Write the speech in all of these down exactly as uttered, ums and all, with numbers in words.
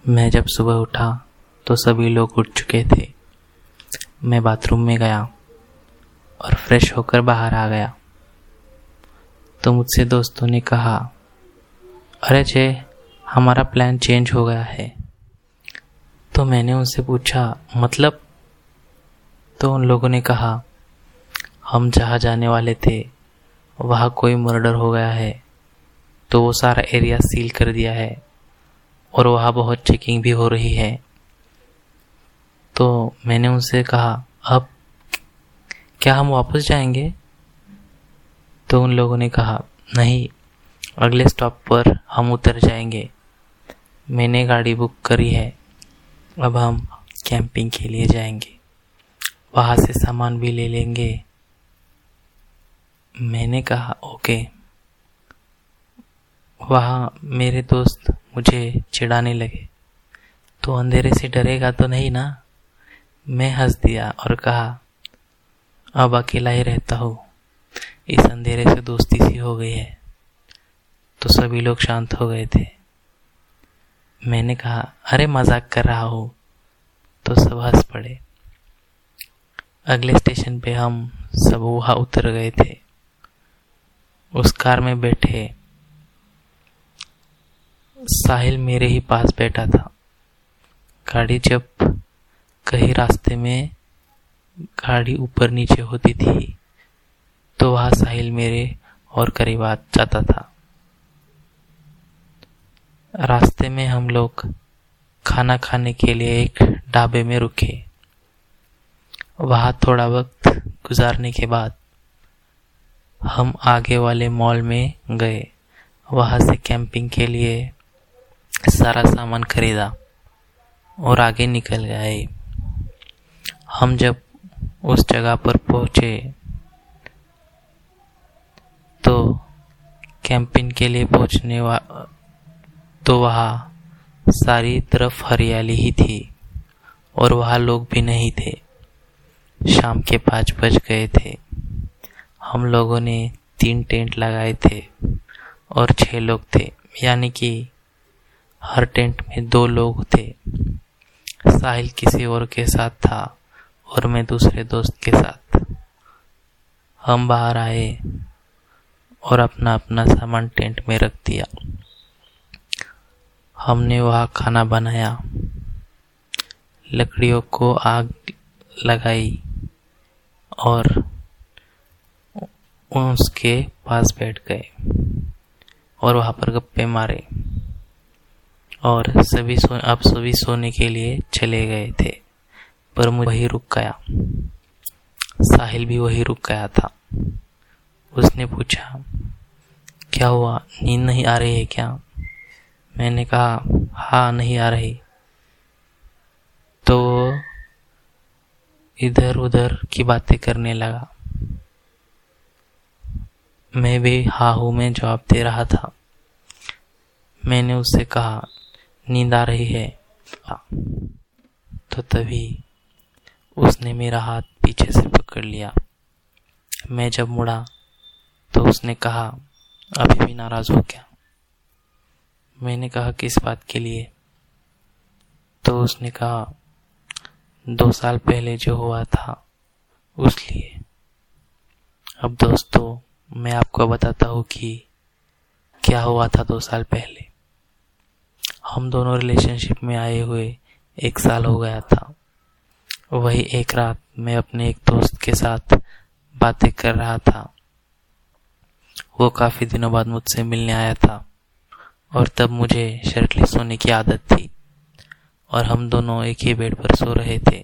मैं जब सुबह उठा तो सभी लोग उठ चुके थे। मैं बाथरूम में गया और फ्रेश होकर बाहर आ गया तो मुझसे दोस्तों ने कहा, अरे जय, हमारा प्लान चेंज हो गया है। तो मैंने उनसे पूछा, मतलब? तो उन लोगों ने कहा, हम जहाँ जाने वाले थे वहाँ कोई मर्डर हो गया है, तो वो सारा एरिया सील कर दिया है और वहाँ बहुत चेकिंग भी हो रही है। तो मैंने उनसे कहा, अब क्या हम वापस जाएंगे? तो उन लोगों ने कहा, नहीं, अगले स्टॉप पर हम उतर जाएंगे। मैंने गाड़ी बुक करी है, अब हम कैंपिंग के लिए जाएंगे, वहाँ से सामान भी ले लेंगे। मैंने कहा, ओके। वहाँ मेरे दोस्त मुझे चिढ़ाने लगे, तो अंधेरे से डरेगा तो नहीं ना? मैं हंस दिया और कहा, अब अकेला ही रहता हूँ, इस अंधेरे से दोस्ती सी हो गई है। तो सभी लोग शांत हो गए थे। मैंने कहा, अरे मजाक कर रहा हूँ। तो सब हंस पड़े। अगले स्टेशन पे हम सब वहाँ उतर गए थे। उस कार में बैठे साहिल मेरे ही पास बैठा था। गाड़ी जब कहीं रास्ते में गाड़ी ऊपर नीचे होती थी तो वहाँ साहिल मेरे और करीब आ जाता था। रास्ते में हम लोग खाना खाने के लिए एक ढाबे में रुके। वहाँ थोड़ा वक्त गुजारने के बाद हम आगे वाले मॉल में गए। वहाँ से कैंपिंग के लिए सारा सामान खरीदा और आगे निकल गए। हम जब उस जगह पर पहुंचे तो कैंपिंग के लिए पहुंचने वा तो वहाँ सारी तरफ हरियाली ही थी और वहाँ लोग भी नहीं थे। शाम के पाँच बज गए थे। हम लोगों ने तीन टेंट लगाए थे और छह लोग थे, यानी कि हर टेंट में दो लोग थे। साहिल किसी और के साथ था और मैं दूसरे दोस्त के साथ। हम बाहर आए और अपना अपना सामान टेंट में रख दिया। हमने वहाँ खाना बनाया, लकड़ियों को आग लगाई और उसके पास बैठ गए और वहाँ पर गप्पे मारे और सभी सो अब सभी सोने के लिए चले गए थे, पर मुझे वही रुक गया। साहिल भी वही रुक गया था। उसने पूछा, क्या हुआ, नींद नहीं आ रही है क्या? मैंने कहा, हाँ, नहीं आ रही। तो इधर उधर की बातें करने लगा। मैं भी हाँ हूँ में जवाब दे रहा था। मैंने उससे कहा, नींद आ रही है? तो तभी उसने मेरा हाथ पीछे से पकड़ लिया। मैं जब मुड़ा तो उसने कहा, अभी भी नाराज हो क्या? मैंने कहा, किस बात के लिए? तो उसने कहा, दो साल पहले जो हुआ था उस लिए। अब दोस्तों, मैं आपको बताता हूँ कि क्या हुआ था दो साल पहले। हम दोनों रिलेशनशिप में आए हुए एक साल हो गया था। वही एक रात मैं अपने एक दोस्त के साथ बातें कर रहा था। वो काफी दिनों बाद मुझसे मिलने आया था और तब मुझे शर्टलेस सोने की आदत थी और हम दोनों एक ही बेड पर सो रहे थे।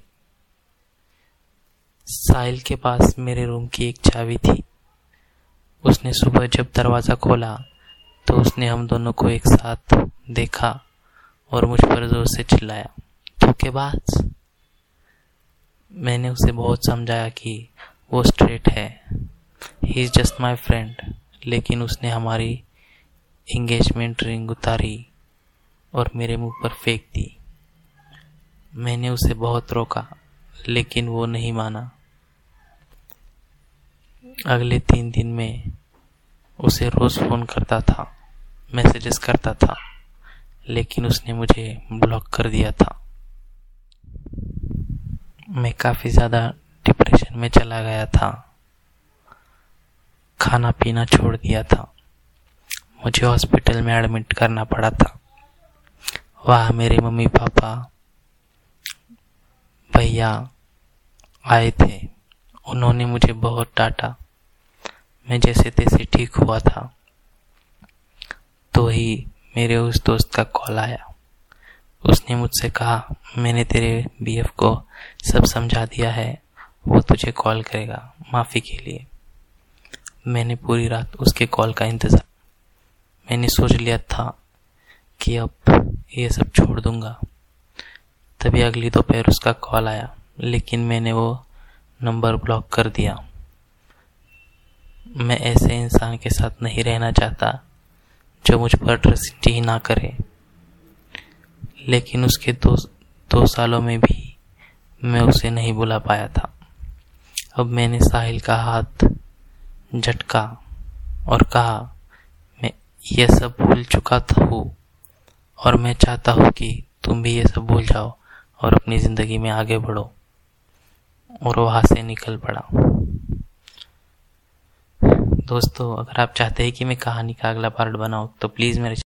साहिल के पास मेरे रूम की एक चाबी थी। उसने सुबह जब दरवाजा खोला तो उसने हम दोनों को एक साथ देखा और मुझ पर जोर से चिल्लाया, धोखेबाज। मैंने उसे बहुत समझाया कि वो स्ट्रेट है, he is just my friend, लेकिन उसने हमारी एंगेजमेंट रिंग उतारी और मेरे मुंह पर फेंक दी। मैंने उसे बहुत रोका लेकिन वो नहीं माना। अगले तीन दिन में उसे रोज फोन करता था, मैसेजेस करता था, लेकिन उसने मुझे ब्लॉक कर दिया था। मैं काफ़ी ज़्यादा डिप्रेशन में चला गया था। खाना पीना छोड़ दिया था। मुझे हॉस्पिटल में एडमिट करना पड़ा था। वहाँ मेरे मम्मी पापा भैया आए थे। उन्होंने मुझे बहुत डांटा। मैं जैसे तैसे ठीक हुआ था तो ही मेरे उस दोस्त का कॉल आया। उसने मुझसे कहा, मैंने तेरे बीएफ को सब समझा दिया है, वो तुझे कॉल करेगा माफ़ी के लिए। मैंने पूरी रात उसके कॉल का इंतज़ार। मैंने सोच लिया था कि अब ये सब छोड़ दूंगा। तभी अगली दोपहर उसका कॉल आया, लेकिन मैंने वो नंबर ब्लॉक कर दिया। मैं ऐसे इंसान के साथ नहीं रहना चाहता जो मुझ पर ट्रस्ट ही ना करे। लेकिन उसके दो दो सालों में भी मैं उसे नहीं बुला पाया था। अब मैंने साहिल का हाथ झटका और कहा, मैं ये सब भूल चुका था हूँ और मैं चाहता हूँ कि तुम भी ये सब भूल जाओ और अपनी ज़िंदगी में आगे बढ़ो। और वहाँ से निकल पड़ा। दोस्तों, अगर आप चाहते हैं कि मैं कहानी का अगला पार्ट बनाऊँ तो प्लीज़ मेरे